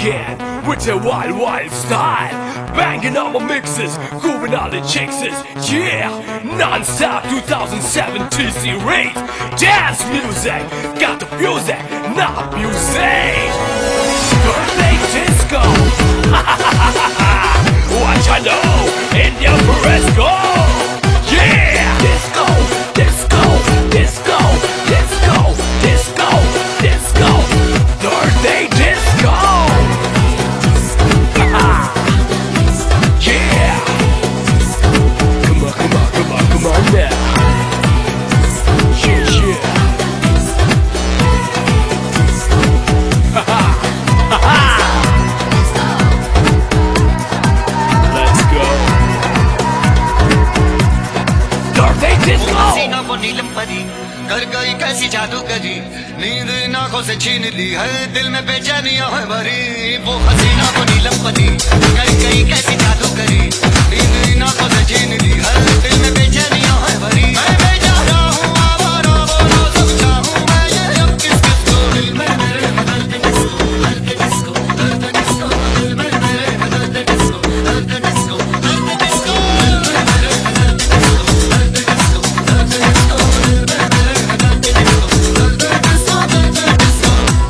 again with the wild, wild style. Banging on my mixes, grooving all the chicks. Yeah, non-stop 2007 TC rate. Dance music, got the music, not music. Birthday disco. What I know in your Fresco. Yeah, disco, disco, disco, disco, disco, disco. Birthday disco. Yeah. Come on, come on, come on, come on now. Yeah, yeah. Let's go. Birthday disco. हसीना वो नीलम परी कर गई कैसी जादू करी, नींद इन आंखों से छीन ली है, दिल में बेचैनियां है भरी। वो हसीना वो नीलम परी कर गई कैसी जादू करी, नींद इन आंखों से छीन ली है, दिल में बेचैनियां है भरी। मैं बेचारा हूँ आवारा, बोलो सब चाहूँ मैं ये अब किस किस को, दिल में मेरे बदलते डिस्को, हल्के डिस्को, दर्द डिस्को, दिल में मेरे बदलते डिस्को, हल्के डिस्को, दर्द डिस्को, दिल में मेरे बदलते डिस्को, हल्के डिस्को, दर्द डिस्को, दिल में मेरे बदलते डिस्को, दर्द डिस्को, दर्द डिस्को।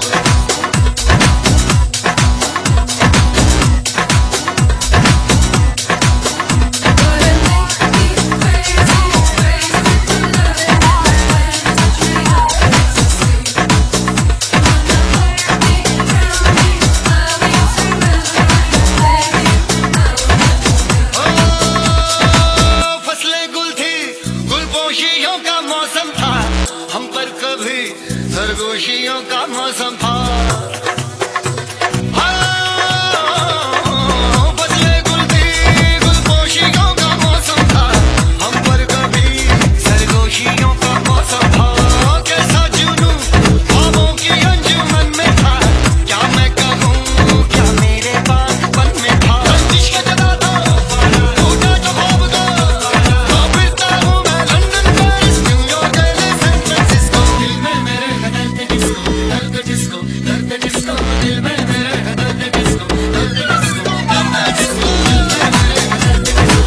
फसलें गुल थी, गुलपोशियों का मौसम था, हम पर कभी सरगोशियों का मौसम था। फसलें गुल थी, गुलपोशियों का मौसम था, हम पर कभी सरगोशियों का मौसम था। कैसा जुनून ख्वाबों की अंजुमन में था, क्या मैं कहूँ क्या मेरे बागपन में था। रंजिश के जगा दो टूटा जो ख्वाब का, फिरता हूँ मैं London Paris New York LA San Francisco, दिल में मेरे बदलते डिस्को, दर्द डिस्को, दर्द डिस्को, दिल में मेरे बदलते डिस्को, दर्द डिस्को, दर्द डिस्को, दिल में मेरे बदलते डिस्को,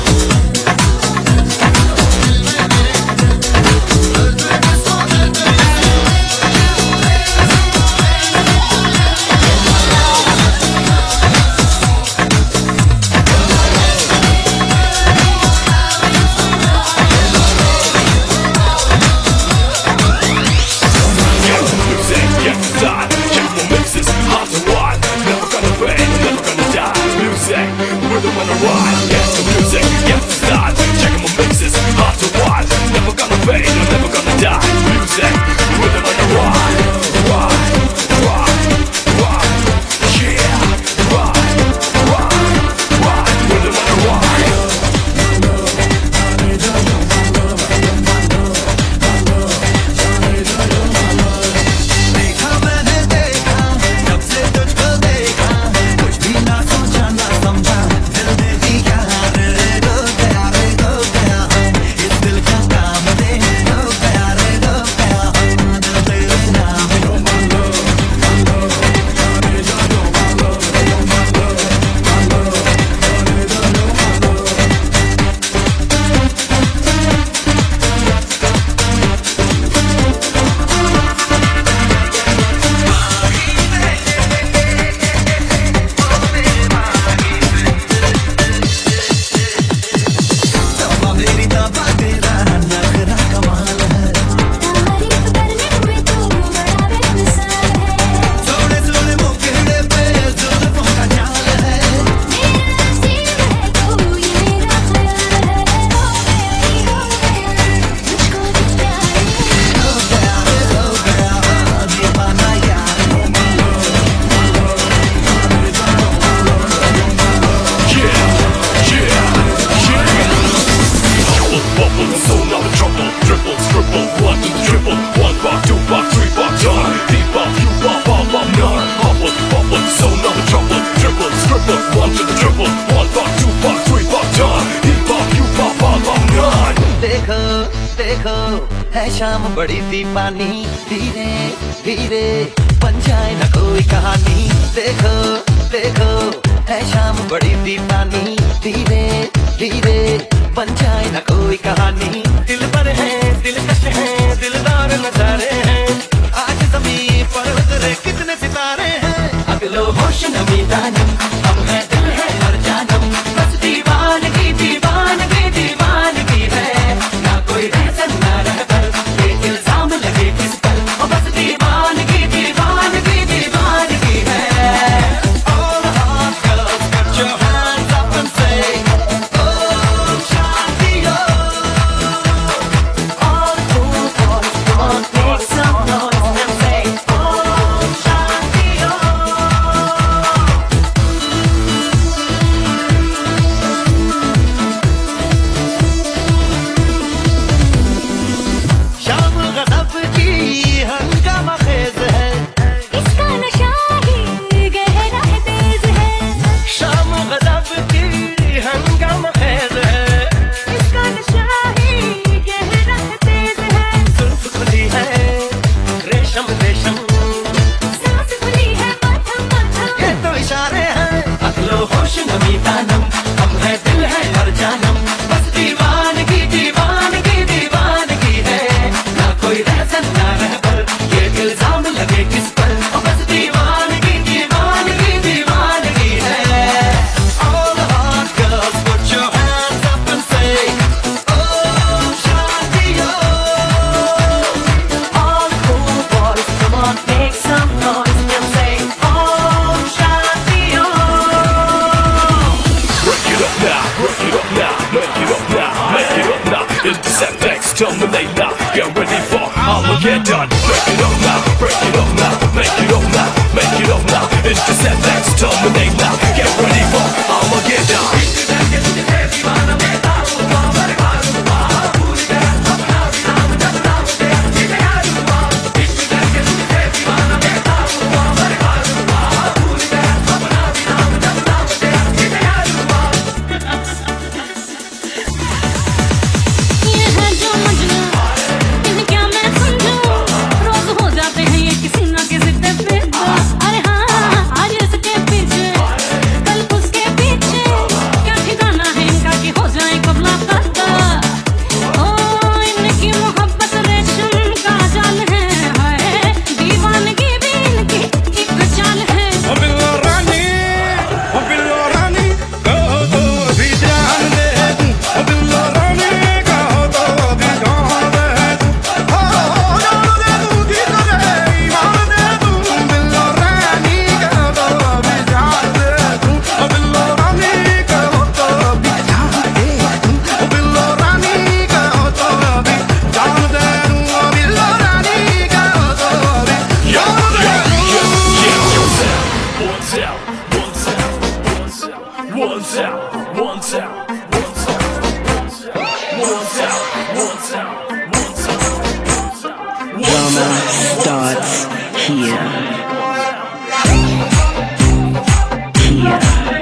दिल में मेरे बदलते डिस्को, दर्द डिस्को, दर्द disco. Get the music, get the style, check my mixes, hot and wild. Never gonna fade, never gonna die. Music, rhythm and a ride. Get the music, get the style, check my mixes, hot and wild. Never gonna fade, never gonna die. Music, rhythm and a ride. Ride, ride, ride. Yeah, ride, ride, ride. Rhythm and a ride. देखा मैंने देखा, जब से तुझको देखा, कुछ भी ना सोचा ना समझा, दिल में भी क्या रे हो गया हम, इस दिल का काम दे हो गया हम, दिल तेरे नाम हो। तबा मेरी तबा तेरा नखरा कमाल है, तारीफ करने में तू बड़ा बेमिसाल है। सोने सोने मुखड़े पे जुल्फों का जाल है। मेरा नसीब है तू, ये मेरा ख्याल है। हो गया मुझको भी प्यार हो गया दीवाना यार। Yeah, yeah, yeah. Bubble, bubble, so now the trouble. Triple, triple, one, two, triple. One bar, two bar, three bar, done. Bebop, you bop, all bop, none. Bubble, bubble, so now the trouble. Triple, triple, one to the triple. One bar, two bar, three bar, done. Bebop, you bop, all bop, none. देखो देखो है शाम बड़ी दीवानी, धीरे धीरे बन जाए न कोई कहानी। देखो देखो हीरे बन जाए ना कोई कहानी। दिल पर है दिलकश है दिलदार नजारे हैं, आज ज़मीं पर उतरे कितने सितारे हैं। अगलो होश नमी दानम हम है दिल है हर जानम, बस दीवानगी दीवानगी दीवानगी है, ना कोई रहसन ना रहबर ये इल्जाम लगे किस पर, ओ बस दीवानगी दीवानगी दीवानगी है। All the hot girls put your hands up and say Om Shanti Om. All the cool boys come on make some noise and say Om Shanti Om. शाम गज़ब की हंगामा खेज है, इसका नशा ही गहरा है तेज है, शाम गज़ब की हंगामा खेज है, इसका नशा ही गहरा है तेज है, जुल्फ खुली है रेशम रेशम, सांस खुली है मध्यम मध्यम, ये तो इशारे हैं। अगलो होश नमी दानम हम है दिल है हर जानम, बस दीवानगी दीवानगी दीवानगी है, ना कोई रहसन ना रहबर ये इल्जाम लगे किस पर, ओ बस दीवानगी दीवानगी दीवानगी है। All the hot girls put your hands up and say Om Shanti Om. all the cool boys come on make some noise and say Om Shanti Om. Break it up now, break it up now, make it up now, make it up now. It's FX, terminate now, get ready for Armageddon. Break it up now, break it up now, make it up now, make it up now. It's FX, terminate now, get ready for Armageddon. ये है जो मजनू, इन्हें क्या मैं समझूं, रोज हो जाते हैं ये किसी ना किसी पे फिदा। अरे हाँ आज इसके पीछे कल उसके पीछे, क्या ठिकाना है इनका कि हो जाए कब लापता। ओ इनकी मोहब्बत रेशम का जाल है, हाय दीवानगी भी इनकी एक चाल है। ओ बिल्लो रानी कहो तो भी जान दे दूं, ओ बिल्लो रानी कहो तो भी जान दे दूं, हो जान दे दूं कि तुझे ईमान दे दूं, बिल्लो रानी कहो तो भी जान दे दूं, ओ बिल्लो रानी कहो तो भी जान दे दूं, ओ बिल्लो रानी कहो तो भी जान दे दूं, ओ बिल्लो रानी कहो तो भी जान दे दूं। One sound, one sound, one sound, one sound, one sound, one sound, one sound, one sound, one sound. Drama starts here. Here.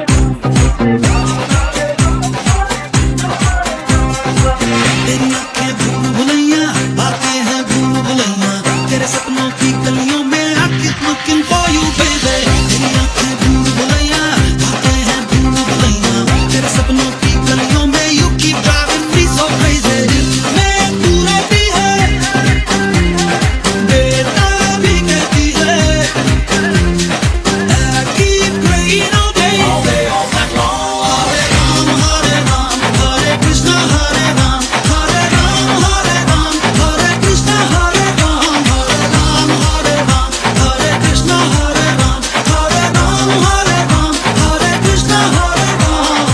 तेरी आंखें भूल भुलैया, बातें हैं भूल भुलैया, तेरे सपनों की गलियों में I keep looking for you baby। तेरी आंखें भूल भुलैया, बातें हैं भूल भुलैया, तेरे सपनों की गलियों में you keep driving me so crazy। दिल में तू रहती है, बेटा भी कहती है, I keep praying all day, all night long। Hare Ram, Hare Krishna, Hare Ram, Hare Ram, Hare Ram, Hare Krishna, Hare Ram, Hare Ram, Hare Ram, Hare Krishna, Hare Ram, Hare Ram, Hare Ram, Hare Krishna, Hare Ram।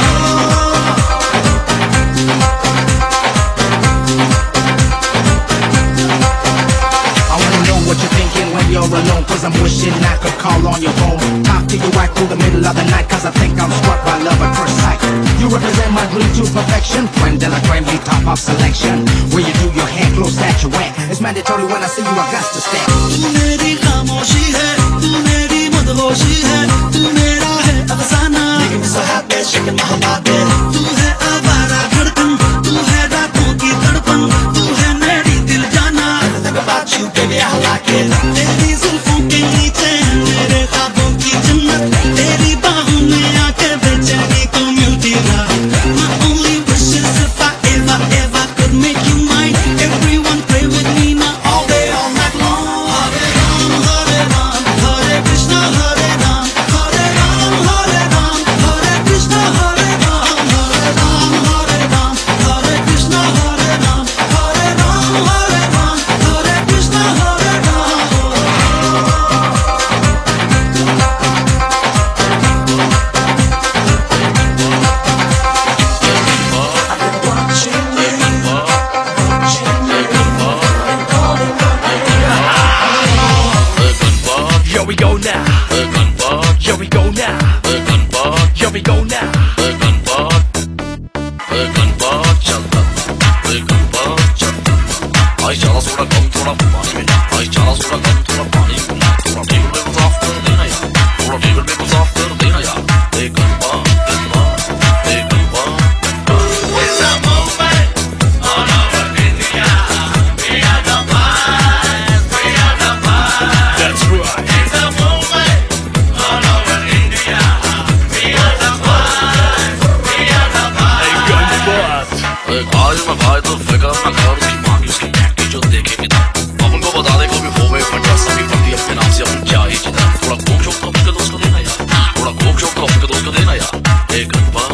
I wanna know what you're thinking when you're alone, cause I'm wishing I could call on your phone, talk to you right through the middle of the night, cause I think I'm struck by love at first sight. You represent my dream to perfection, friend de la creme, be top of selection, where you do your hand close at your end. It's mandatory when I see you I got to stand. तू मेरी खामोशी है, तू मेरी मदहोशी है, तू मेरा है अफसाना। So happy, shaking my whole body। तू है आवारा धड़कन, तू है रातों की तड़पन, तू है मेरी दिल जाना। Everything about you, baby, I like it। तेरी जुल्फों के नीचे है मेरे ख्वाबों की जन्नत, तेरी बाहों में आके बेचैनी को मिलती राहत। Here we go now. Here we go now. Here we go now. I चला थोड़ा कम थोड़ा पानी में I चला थोड़ा कम थोड़ा पानी में थोड़ा टेबल पे कुछ ऑफ कर देना यार थोड़ा टेबल पे कुछ ऑफ कर देना यार एक गनपा It's a movement all over India. We are the vibes, we are the vibes. That's right. It's a movement all over India. We are the vibes, we are the vibes. Hey, gunpowder. आज मैं भाई तो फिक्र ना कर उसकी माँ की उसकी टैक्टी जो देखेंगे ना अब उनको बता दे कभी हो गए फटा सभी फटी अपने नाम से अपन क्या ही जिता थोड़ा कोक शोक तो अपने दोस्त को देना यार थोड़ा कोक शोक तो अपने दोस्त को देना यार एक गनपा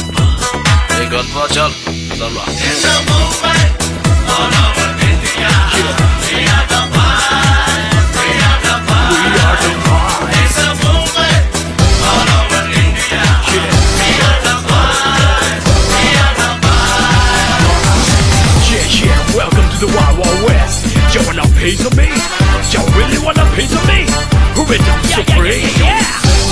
चल चल It's a movement all over India. We are the vibes, we are the vibes. We are the vibes. It's a movement all over India. We are the vibes, we are the vibes. Yeah, welcome to the Wild Wild West. Y'all want a piece of me? Y'all really want a piece of me? Rhythm Supreme. Yeah.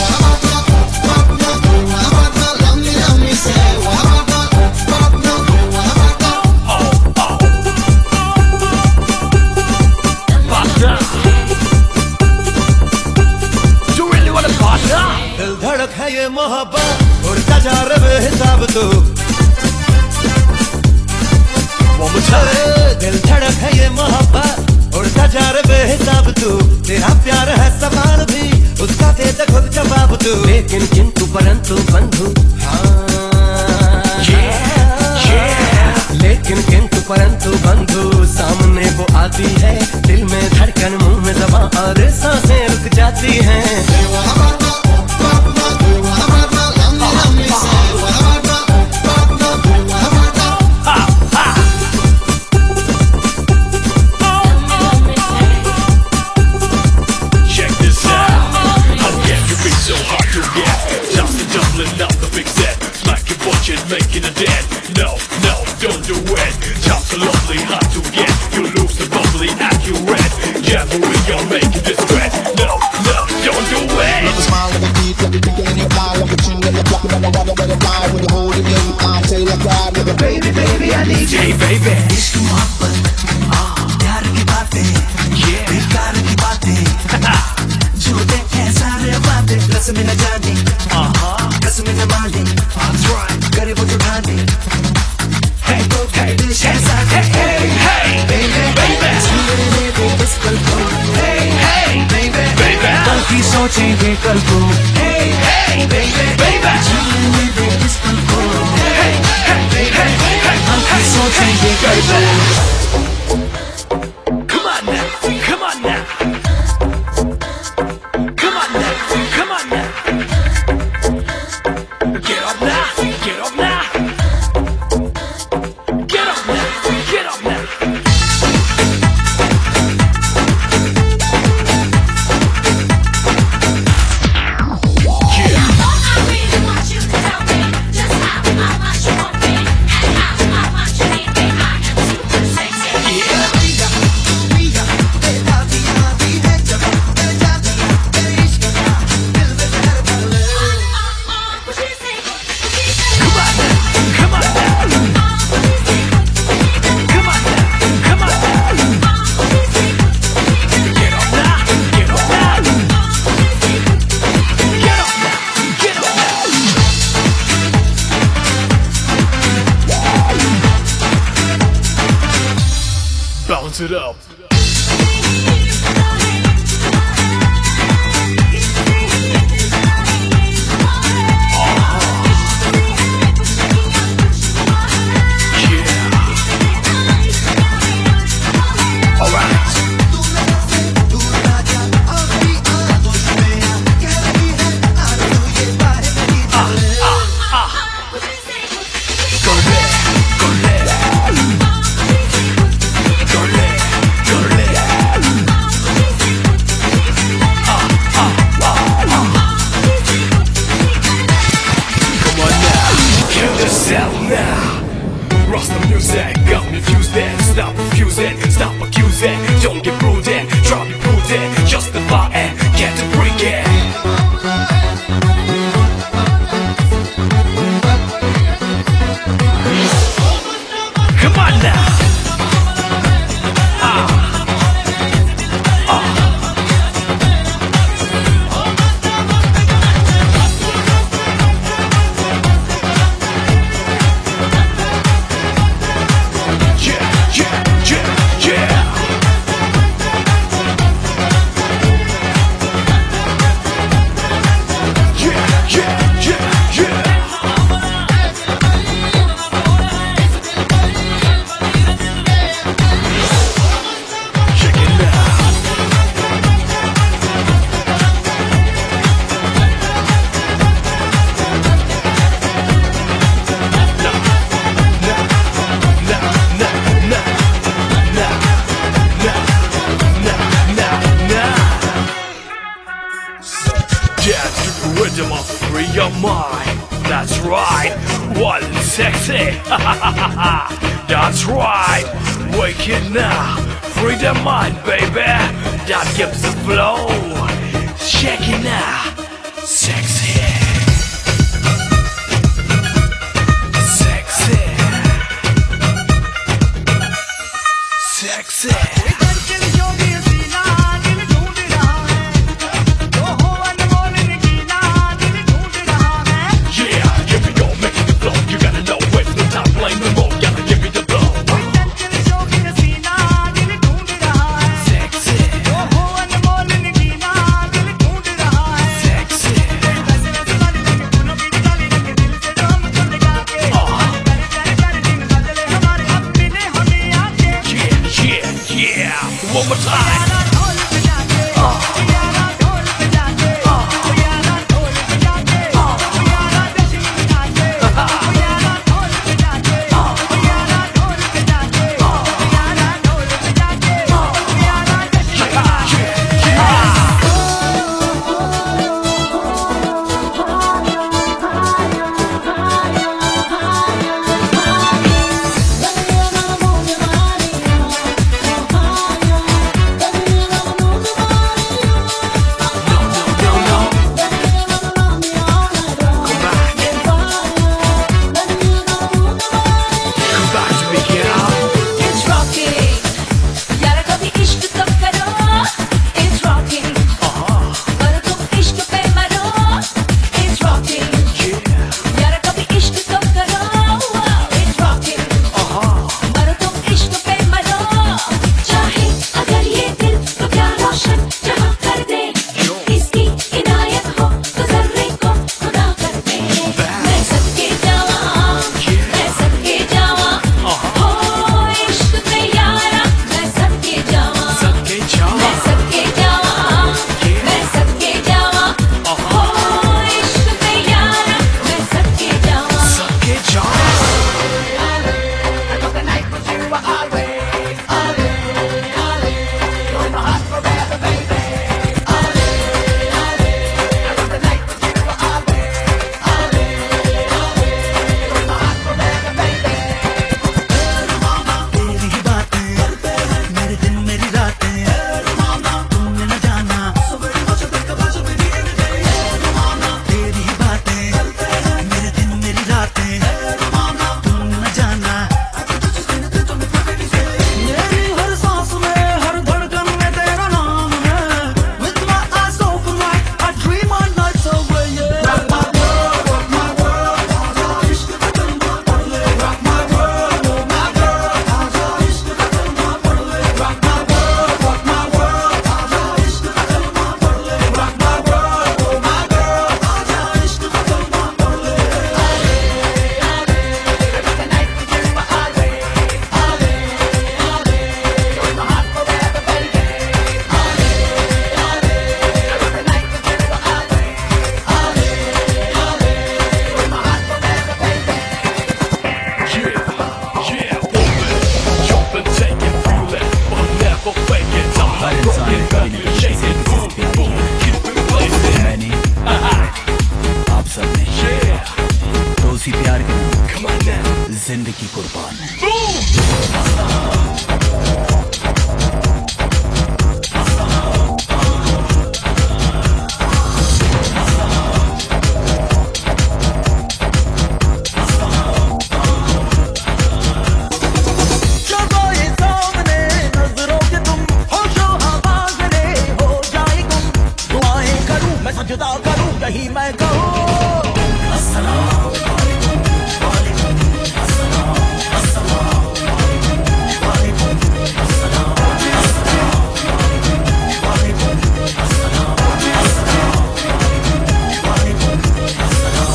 You really want a partner? दिल धड़क है ये मोहब्बत उड़ता जा रहा बेहिसाब तो One more time. दिल धड़क है ये मोहब्बत उड़ता जा रहा बेहिसाब तू तेरा प्यार है सवाल भी उसका दे दे खुद जवाब तू लेकिन किंतु परंतु बंधु लेकिन किंतु परंतु बंधु सामने वो आती है दिल में धड़कन मुंह में ज़बां और सांसें रुक जाती हैं Check this out. How can you be so hard to get? Just doubling up the big set. Smacking bunches, making a dent. No, don't do it. Just so lovely, hard to get. You lose the bubbly, accurate. Yeah, but we are making this threat. No, don't do it. Love a smile, love a teeth, love a dick and your fly, love a chin, love a flop, love a water, love a fly, when you hold it in, I'll tell you cry, love a baby, baby, I need you. Hey, baby. इश्क मोहब्बत प्यार की बातें बेकार की बातें जो देखे सारे बातें रस्म न जाने कसम न माने करे वो जो ठाने Hey, hey, दिल शहज़ादे hey, baby छुएंगे इस पल को baby. कल की सोचेंगे कल को Baby. छुएंगे इस पल को कल की सोचेंगे कल को Come on now, come on now. Come on now, come on now. Get up now, get up now. Get up now, get up now. Yeah. Bounce it up. Go there. Dance to the rhythm of free your mind. That's right, one sexy. That's right, wake it now. Free the mind, baby. That gives the flow. Shake it now, sexy. Sexy. Sexy. One more time. जिंदगी कुर्बान है। जुदा करूं यही मैं कहूं अस्सलाम वालेकुम अस्सलाम अस्सलाम वालेकुम अस्सलाम वालेकुम अस्सलाम वालेकुम अस्सलाम।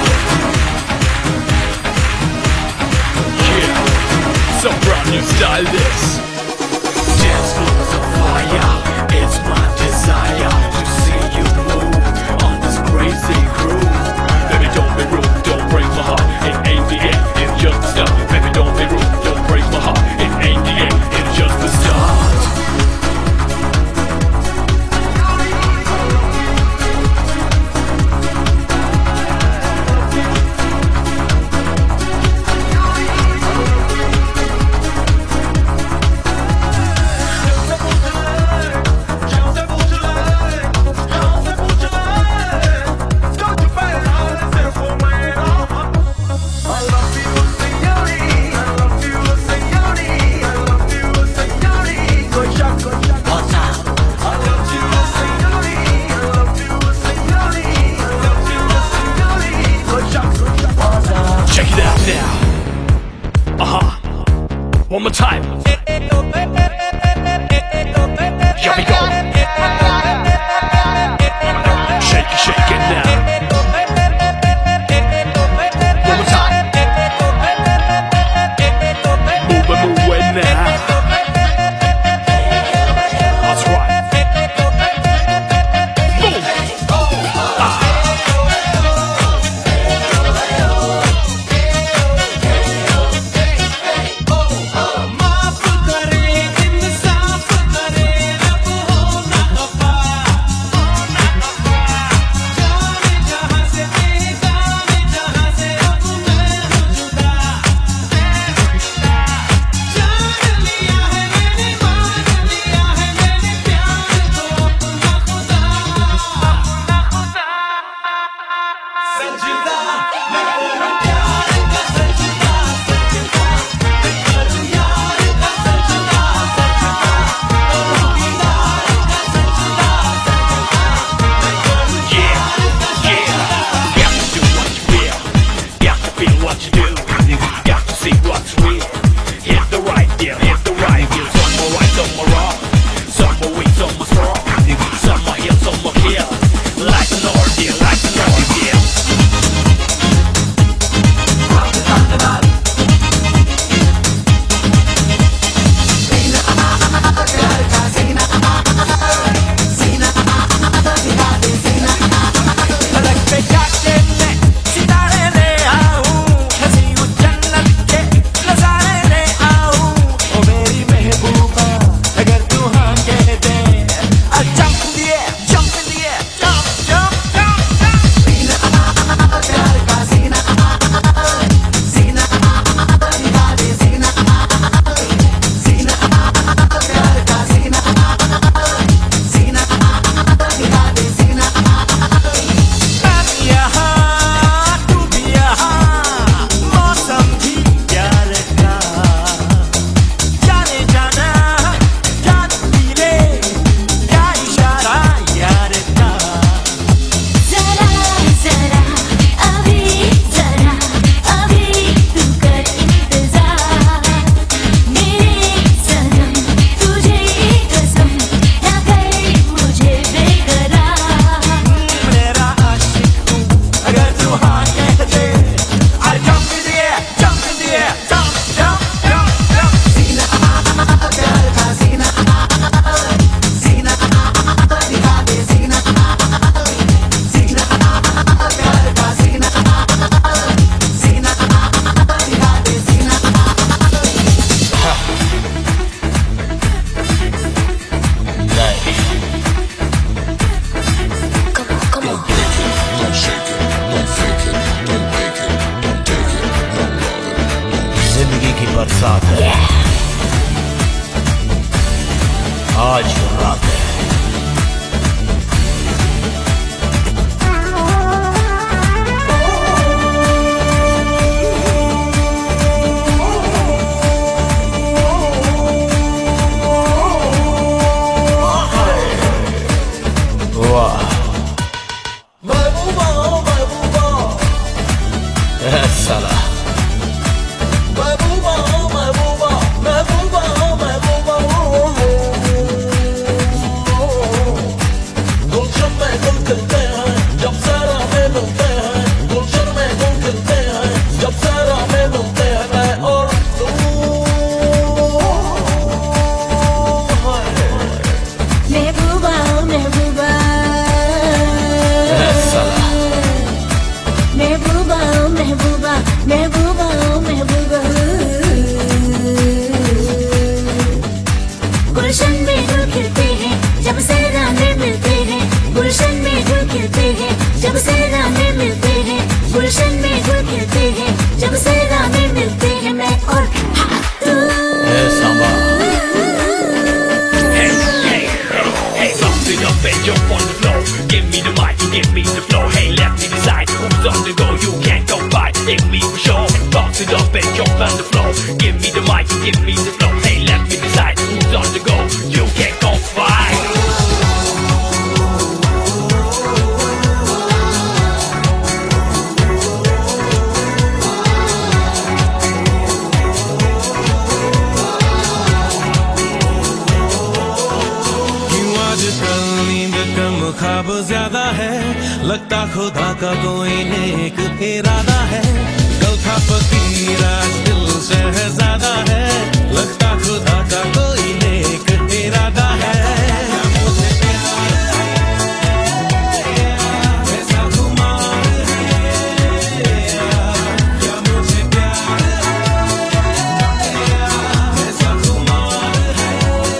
Yeah, some brand new style this. Dance floors on fire. It's my desire to see you move on this crazy groove. Baby, don't be rude, don't One more time. Here we go. Shake it, shake it now. One more time. Move it, move it now. That's right. Boom. बरसात है आज रात है वाह साला गुलशन में गुल खिलते हैं जब से राहें मिलते हैं गुलशन में गुल खिलते हैं जब से राहें मिलते हैं गुलशन में गुल खिलते हैं जब से राहें मिलते हैं मैं और तू Hey, bump it up and jump on the floor. Give me the mic, you give me the flow. Hey, let me decide who's on the go. You can't go by, hit me for sure. Bounce it up and jump on the floor. Give me the mic, you give me the flow. Hey, let me decide who's on the go. You can't go by. ज्यादा है, लगता खुदा का कोई नेक इरादा है। कल था फकीर आज दिल शहजादा है, लगता खुदा का कोई नेक इरादा है। मुझे प्यार है, ऐसा खुमार है, क्या मुझे प्यार है, ऐसा खुमार है।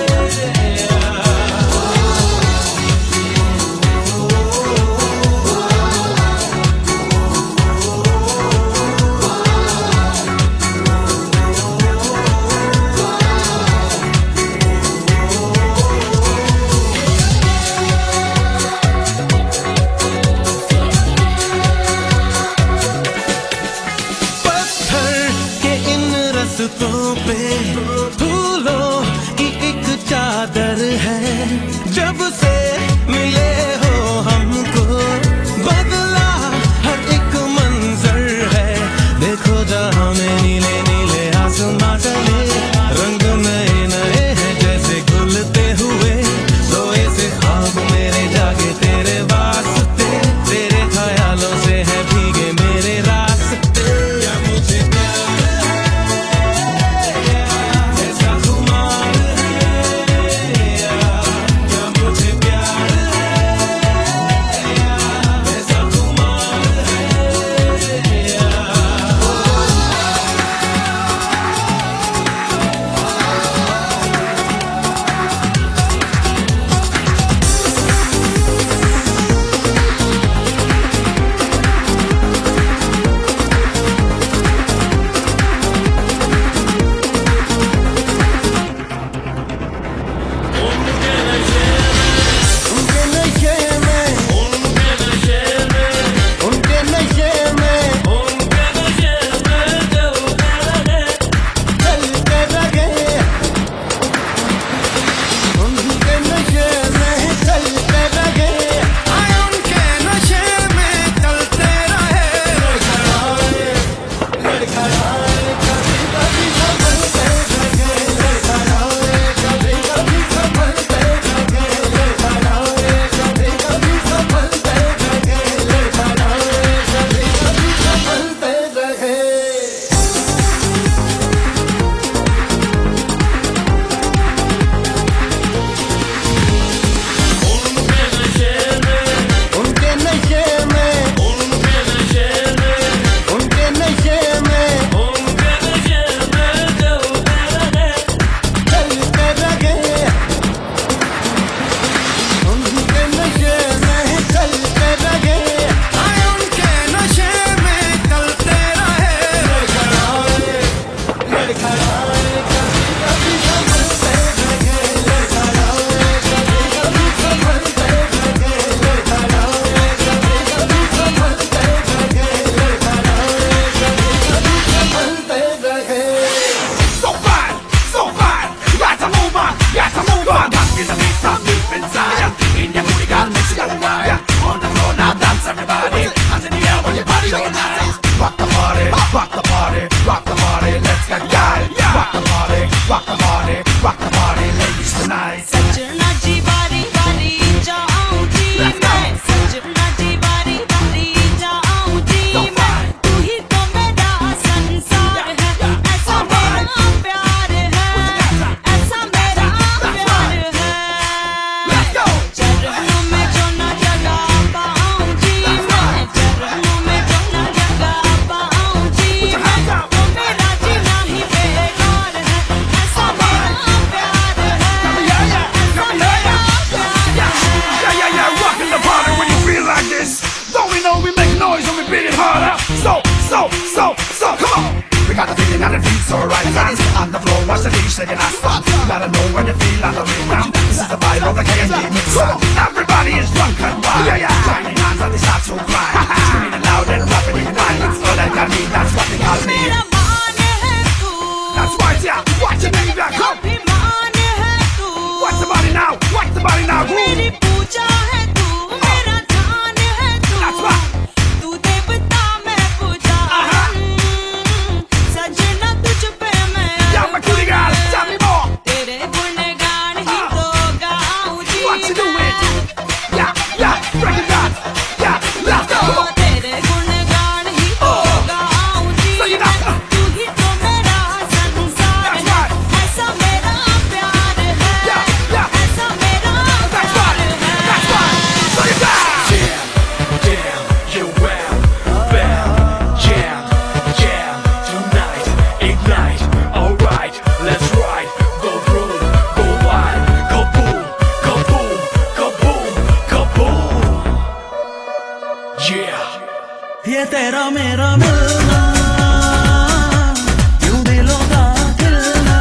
रास्तों पे फूलों की एक चादर है, जब से मिले हो हमको बदला हर एक मंजर है। देखो जहाँ में नीले नीले आसमां चले, रंग नए नए हैं जैसे घुलते हुए। सोए से ख्वाब मेरे जागे तेरे वास्ते, तेरे ख्यालों से है भीगे मेरे रास्ते। या मुझे Break it down. ये तेरा मेरा मिलना यूं दिलों का खिलना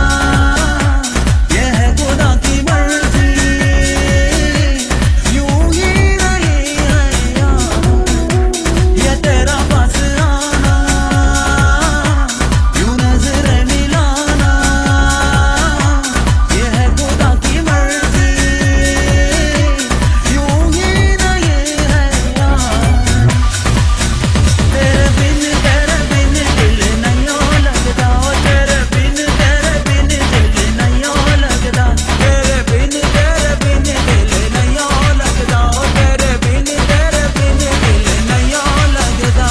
ये है खुदा की मर्जी यूं ही नहीं है ये तेरा पास आना यूं नजरें मिलाना ये है खुदा की मर्जी यूं ही नहीं है तेरे बिन दिल नहीं लगता तेरे बिन दिल नहीं लगता तेरे बिन दिल नहीं लगता तेरे बिन दिल नहीं लगता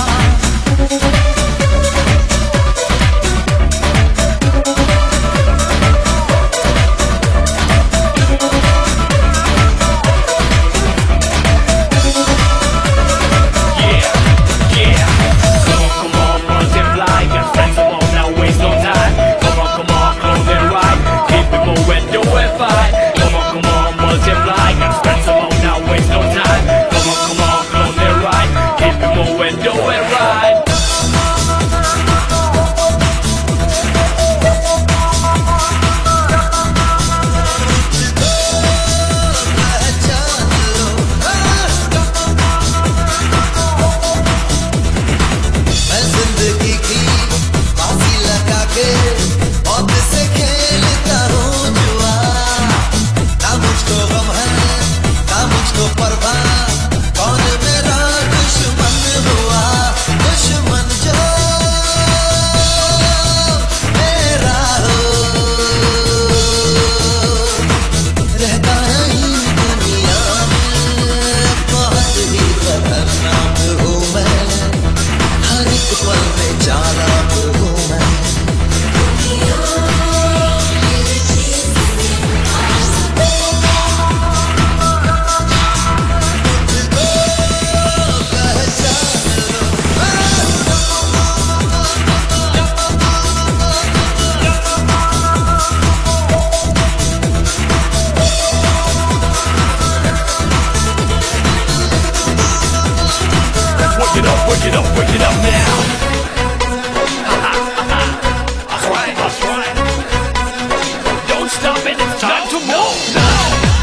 मैं जिंदगी की बाजी लगा के मौत से खेलता हूँ जुआ ना मुझको गम है ना मुझको परवाह कौन मेरा दुश्मन हुआ दुश्मन जो मेरा हो रहता ही दुनिया में बहुत ही खतरनाक हूँ मैं हर एक पल में चालाक हूँ मैं Work it up now. That's right. Don't stop it, it's time to move now.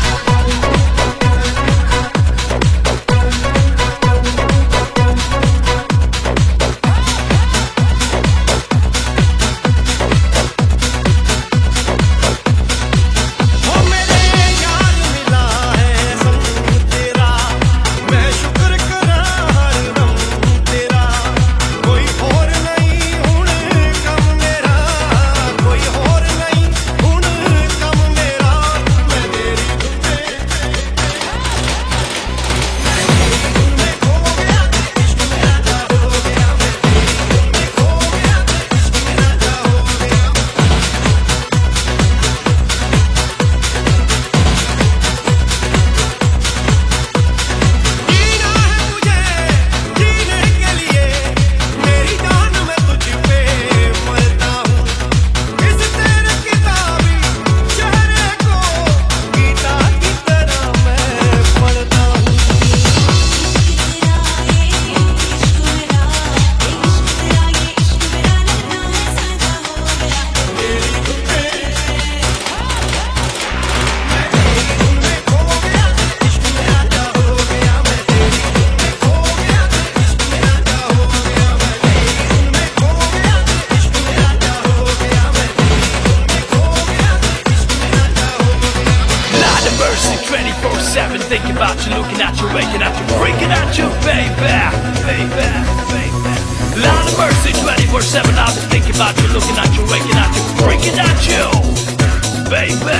ओ मेरे यार मिला है संग तेरा मैं शुक्र करा हर दम तेरा कोई और नहीं हुण कम मेरा कोई और नहीं हुण कम मेरा मैं तेरी धुन में खो गया इश्क में राजा हो गया मैं तेरी धुन में खो गया इश्क में राजा हो गया जीना है मुझे जीने के लिए मेरी जान मैं तुझ पे मरता हूँ इस तेरे किताबी चेहरे को गीता की तरह मैं पढ़ता हूँ तेरी धुन में मैं तेरी धुन में खो गया इश्क में राजा हो गया मैं तेरी धुन में खो गया इश्क में राजा हो गया मैं तेरी धुन में खो गया इश्क में राजा हो गया मैं तेरी धुन में खो गया इश्क में राजा हो गया Lord of mercy, 24/7, thinking about you, looking at you, waking at you, freaking at you, baby. Lord of mercy, 24/7, I've been thinking about you, looking at you, waking at you, freaking at you, baby.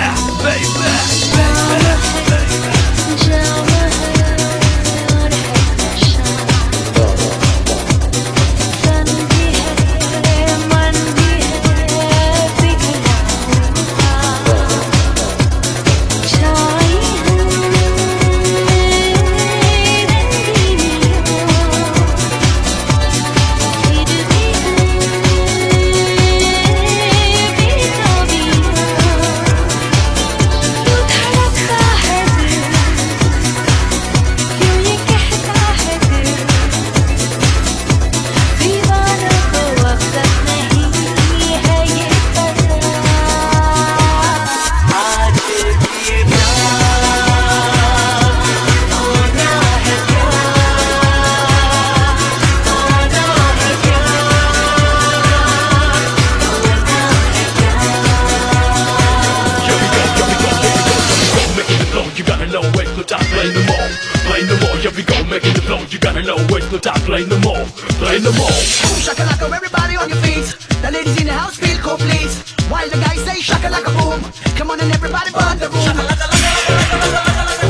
flow, making the flow. You gotta know when to stop playing the move, playing the move. Shakalaka, everybody on your feet. The ladies in the house feel complete. While the guys say shakalaka boom, come on and everybody burn the room.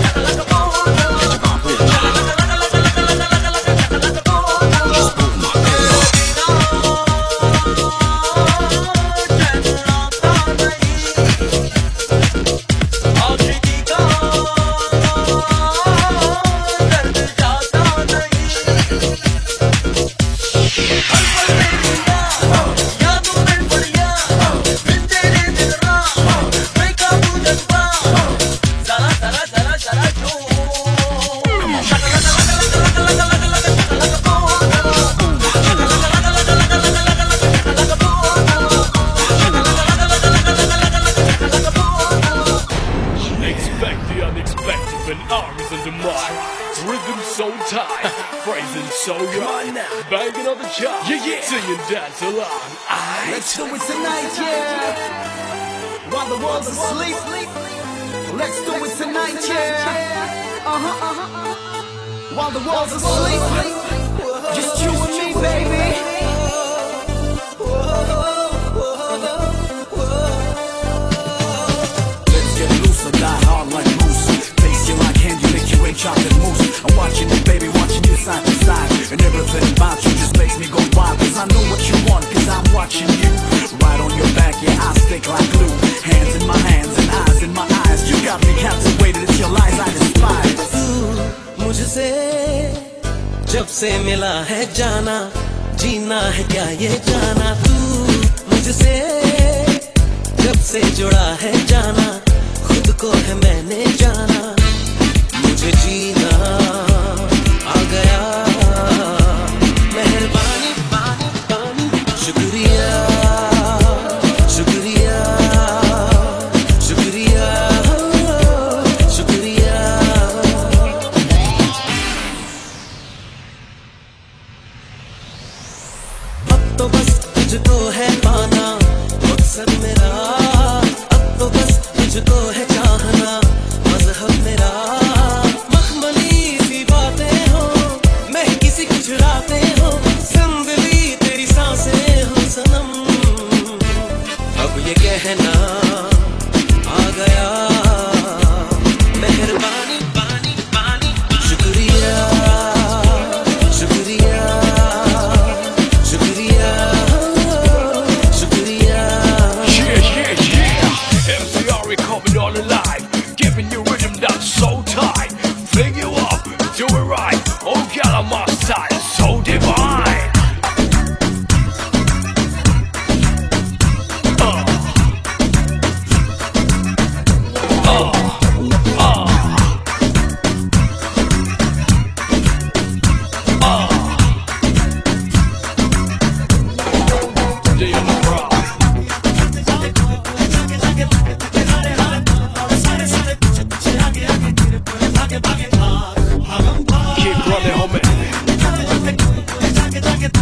So right, banging on the chart, singing dance along. Let's do it tonight, yeah. While the world's asleep, let's do it tonight, yeah. While the world's asleep, just you and me, baby. Let's get loose and die hard like moose. Taste you like candy, make you ain't chocolate mousse. I'm watching you, baby, watching you side to side. And everything about you just makes me go wild. Cause I know what you want, cause I'm watching you. Right on your back, yeah, I stick like glue. Hands in my hands and eyes in my eyes. You got me captivated, it's your lies I despise. मुझसे जब से मिला है जाना, जीना है क्या ये जाना. तू मुझसे जब से जुड़ा है जाना, खुद को है मैंने जाना. मुझे जीना आ गया, मेहरबानी पानी पानी. शुक्रिया शुक्रिया शुक्रिया शुक्रिया. अब तो बस तुझको है पाना मकसद मेरा. अब तो बस तुझको है चाहना मजहब मेरा. अब ये कहना आ गया, मेहरबानी पानी पानी. शुक्रिया शुक्रिया शुक्रिया शुक्रिया. MCR coming on alive, giving you rhythm that's so tight. Fling you up, do it right. Oh, God, I'm on style, so divine. Keep running, homie.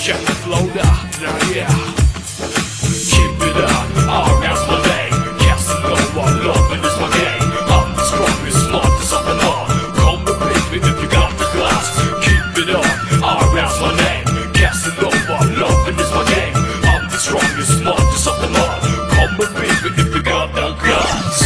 check the flow now, yeah. Keep it up, that's my name. Casanova, loving is my game. I'm the strongest, smartest of them all. Come and beat me if you got the glass. Keep it up, that's my name. Casanova, loving is my game. I'm the strongest, smartest of them all. Come and beat me if you got the glass.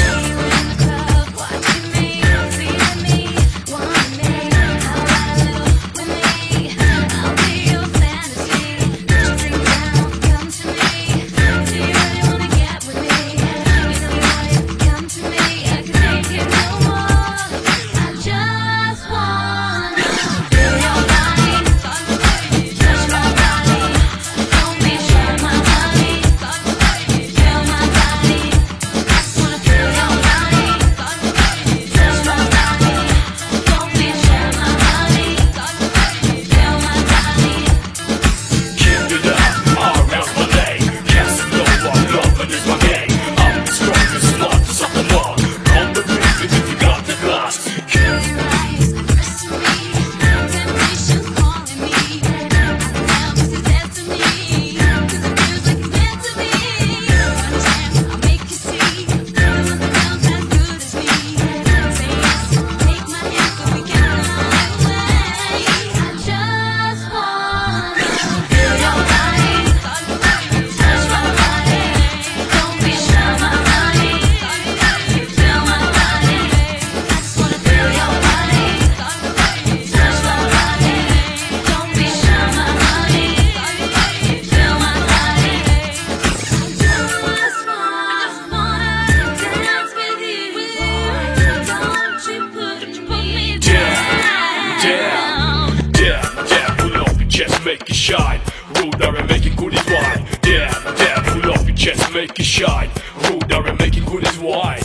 Make it shine, ruder and make it good as wine. Damn, pull off your chest, make it shine, ruder and make it good as wine.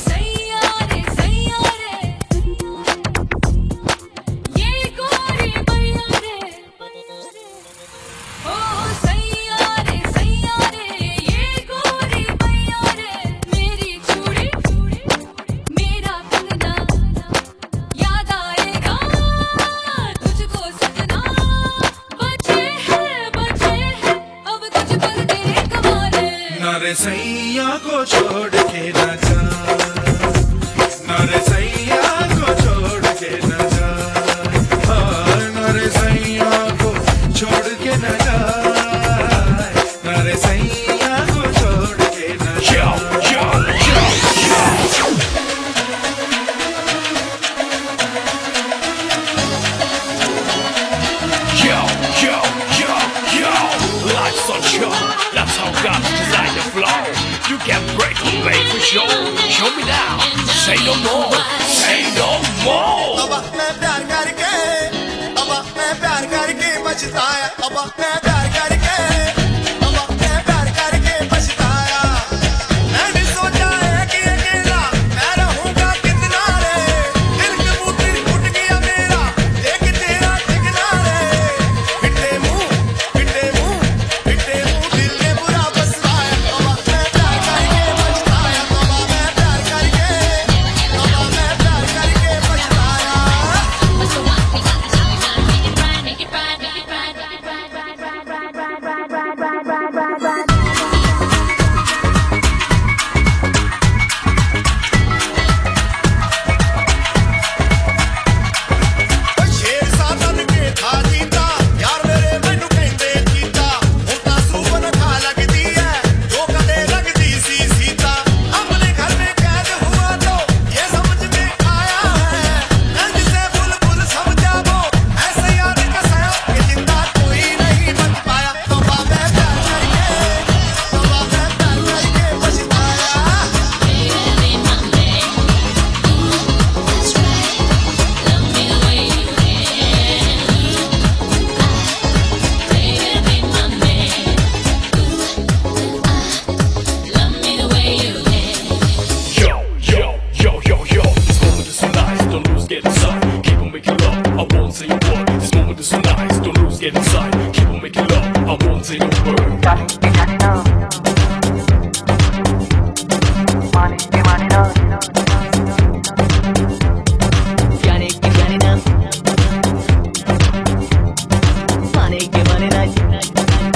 नारे सैया को छोड़ के न जा, नारे सैया को छोड़ के न जा, हाँ नारे सैया को छोड़ के न जा, नारे सैया को छोड़ के न जा। Life's on show, that's how God designed the flow. You can break the bank for show. Show me now, say no more, say no more. अब मैं प्यार करके, अब मैं प्यार करके पछताया, अब मैं प्यार करके, अब मैं प्यार करके पछताया। मैंने सोचा है कि अकेला मैं रहूंगा कितना रे, दिल के पुतल टूट गया मेरा, एक तेरा ठिकाना रे। फिटे मुंह दिल ने बुरा बसवाया, अब मैं प्यार करके पछताया, अब मैं प्यार करके, अब मैं प्यार करके पछताया। शेर साधन के था जीता यार मेरे मैनू कहते जीता हूं तां सूबन खा लगदी है जो कदे लगदी सी सीता अपने घर में कैद हुआ तो ये समझ में आया है मैं जिसे बुलबुल समझा वो ऐसे यार कसाया कि जिंदा कोई नहीं बच पाया तौबा मैं प्यार करके पछताया। This moment is so nice, don't lose, get inside. Keep on making love, I won't say a word. This moment is so nice, don't lose, get inside. Keep on making love, I won't say a word. Money,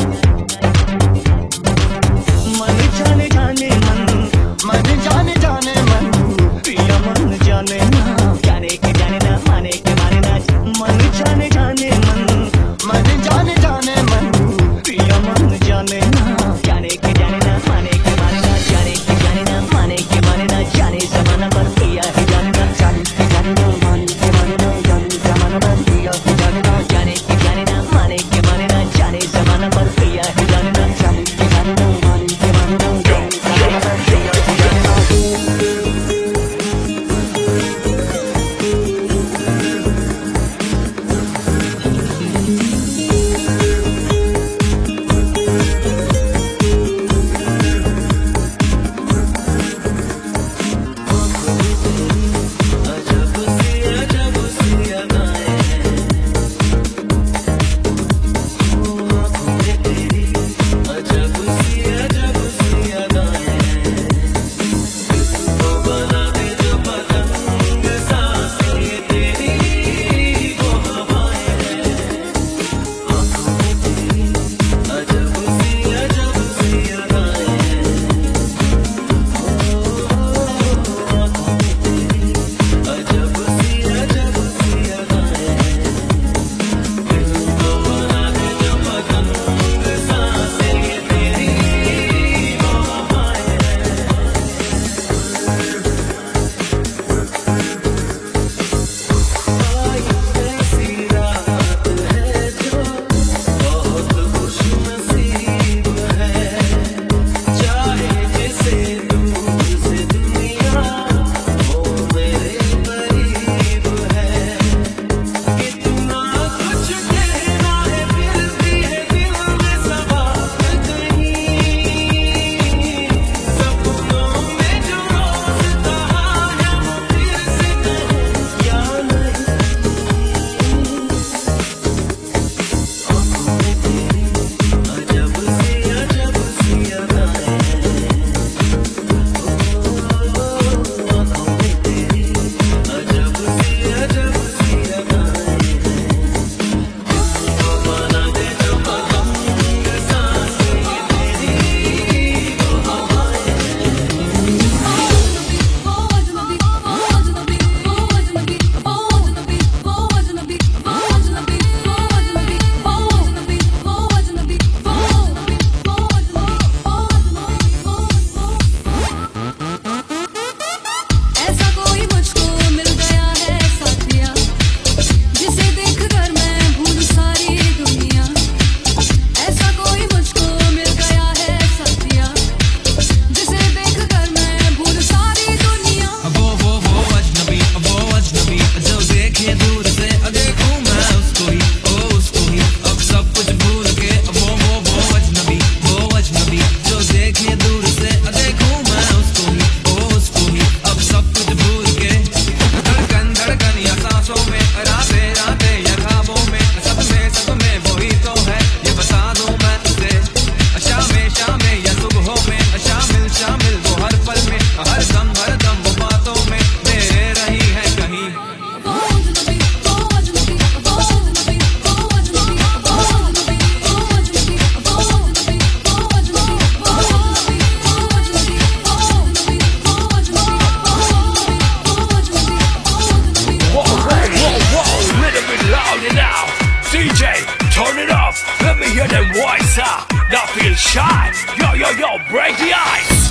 now feel shy. Yo, yo, yo, break the ice.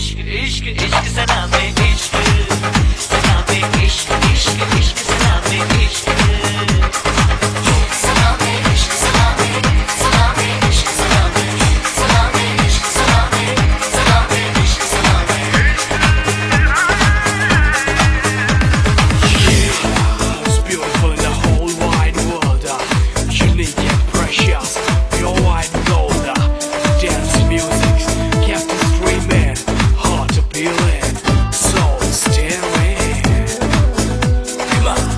इश्क इश्क इश्क Salameh इश्क Salameh इश्क इश्क इश्क Salameh इश्क Salameh इश्क Salameh Salameh इश्क सलामे सलामे इश्क सलामे सलामे इश्क Salameh Yeah, it's beautiful in the whole wide world. Unique and precious, pure white gold. Dance music kept us dreaming, heart appealing, soul stirring. Come on.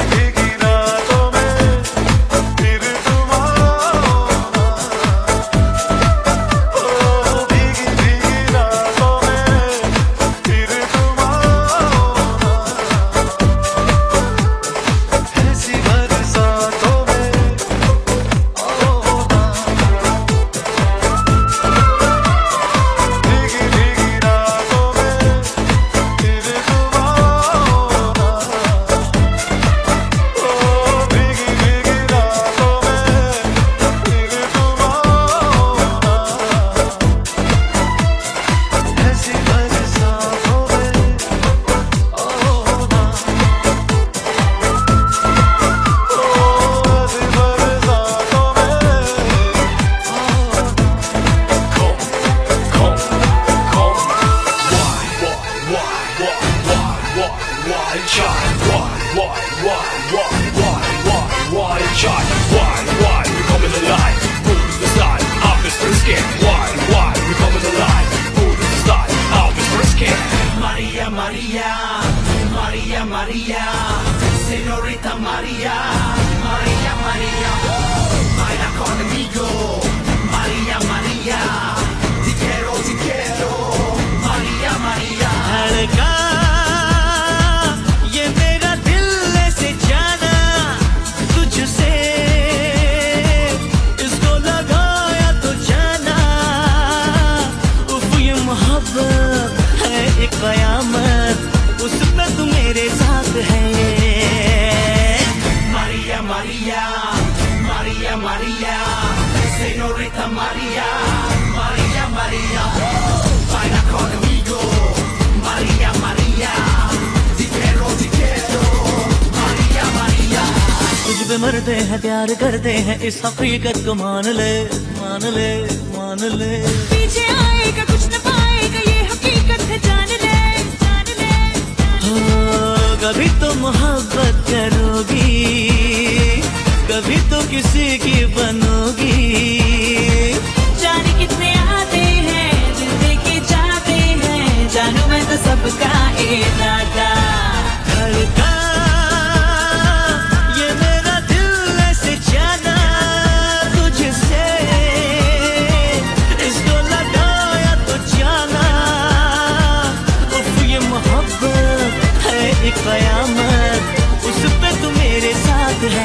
Wild child, wild child, wild, we coming alive. Who's the style? Up is frisky. Wild, we coming alive. Who's the style? Up is frisky. Maria, Maria, Maria, Maria, Señorita Maria, Maria, Maria, baila conmigo, Maria, Maria, te quiero, Maria, Maria. धड़का ये मेरा दिल ऐसे जाना तुझसे, इसको लगाया तो जाना, उफ ये मोहब्बत है एक कयामत, उसमें तू मेरे साथ है। Maria, Maria, Maria, Maria, Señorita Maria, Maria, Maria, baila conmigo, Maria, Maria, te quiero, Maria, Maria। तुझ पे मरते हैं प्यार करते हैं, इस हकीकत को मान ले, मान ले, मान ले। पीछे आएगा कुछ न पाएगा, ये हकीकत है जान ले, जान ले। हो कभी तो मोहब्बत करोगी, कभी तो किसी की बनोगी। जाने कितने आते हैं दिल दे के जाते हैं, जानू मैं तो सबका इरादा। धड़का ये मेरा दिल ऐसे जाना तुझसे, इसको लगाया तो जाना, उफ ये मोहब्बत है एक कयामत, उस पे तू मेरे साथ है।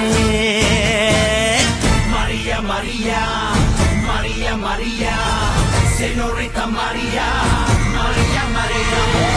Maria, Maria, Maria, Maria, Señorita Maria, Maria, Maria।